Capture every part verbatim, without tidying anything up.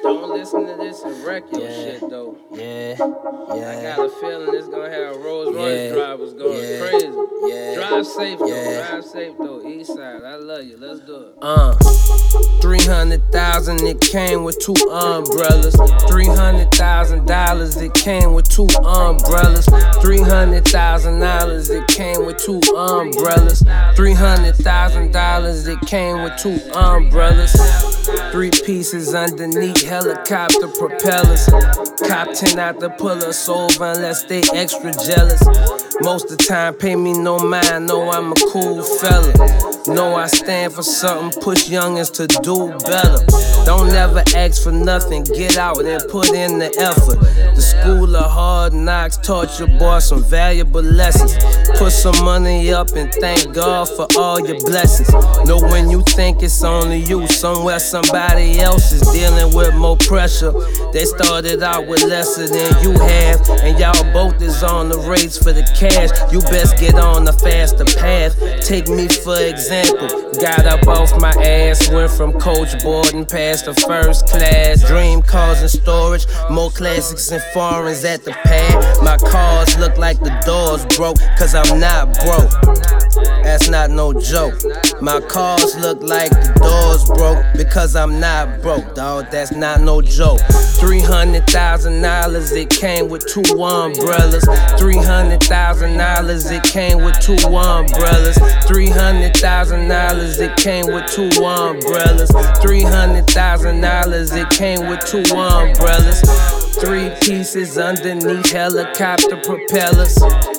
Don't listen to this and wreck your yeah. shit though. Yeah, yeah. I got a feeling it's gonna have Rolls Royce yeah. drivers going yeah. crazy. Yeah. Drive safe though, yeah. drive safe though. East side, I love you. Let's do it. Uh, three hundred thousand. It came with two umbrellas. Three hundred thousand dollars. It came with two umbrellas. Three hundred thousand dollars. It came with two umbrellas. Three hundred thousand dollars. It came with two umbrellas. Three pieces underneath helicopter propellers. Cop ten out to pull us over unless they extra jealous. Most of the time, pay me no mind. Know I'm a cool fella. Know I stand for something. Push youngins to do better. Don't ever ask for nothing. Get out and put in the effort. The school of hard knocks taught your boy some valuable lessons. Put some money up and thank God for all your blessings. Know when you think it's only you, somewhere somebody else is dealing with more pressure. They started out with lesser than you have, and y'all both is on the race for the cash. You best get on the faster path. Take me for example. Got up off my ass, went from coach boarding past the first class. Dream cars and storage, more classics and foreigns at the pad. My cars look like the doors broke, cause I'm not broke. That's not no joke. My cars look like the doors broke because I'm not broke, dawg. That's not no joke. Three hundred thousand dollars, it came with two umbrellas. Three hundred thousand dollars, it came with two umbrellas. Three hundred thousand dollars, it came with two umbrellas. Three hundred thousand dollars, it came with two umbrellas. Three pieces underneath helicopter propellers.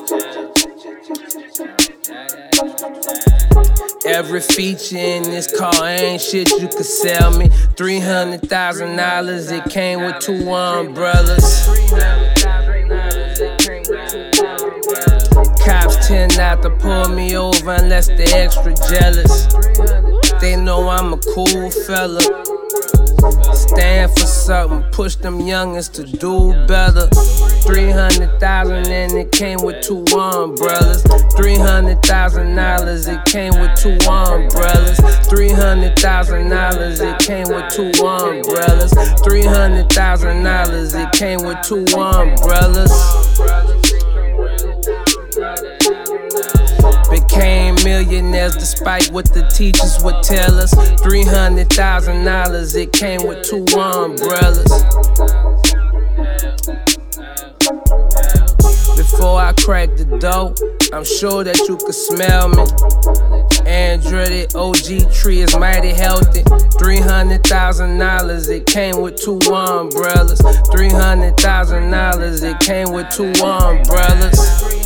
Every feature in this car ain't shit you could sell me. Three hundred thousand dollars, it came with two umbrellas. Cops tend not to pull me over unless they extra jealous. They know I'm a cool fella. Stand for something, push them youngins to do better. Three hundred thousand and it came with two umbrellas. Three hundred thousand dollars, it came with two umbrellas. Three hundred thousand dollars, it came with two umbrellas. Three hundred thousand dollars, it came with two umbrellas. Became millionaires despite what the teachers would tell us. Three hundred thousand dollars, it came with two umbrellas. Before I cracked the dough, I'm sure that you could smell me. Andretti O G tree is mighty healthy. Three hundred thousand dollars, it came with two umbrellas. Three hundred thousand dollars, it came with two umbrellas.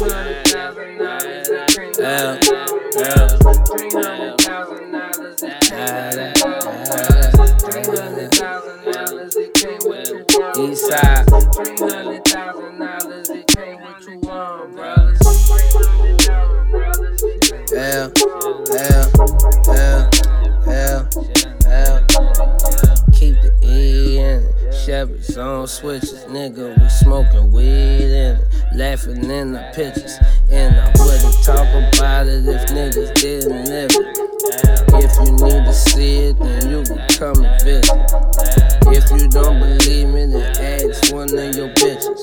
Yeah, yeah. East side. Yeah, yeah, yeah, yeah, yeah. Keep the E in it. Chevys on switches, nigga. We smoking weed in it. Laughing in the pictures. And I wouldn't talk about it if niggas didn't live it. If you need to see it, then you can come and visit. If you don't believe me, then ask one of your bitches.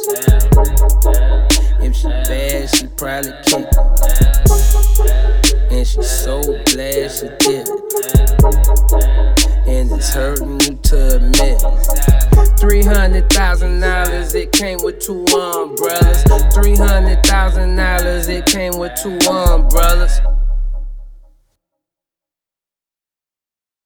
If she bad, she probably kick it. And she's so glad she did it. And it's hurting you to admit it. Three hundred thousand dollars, it came with two umbrellas. Three hundred thousand dollars, it came with two umbrellas.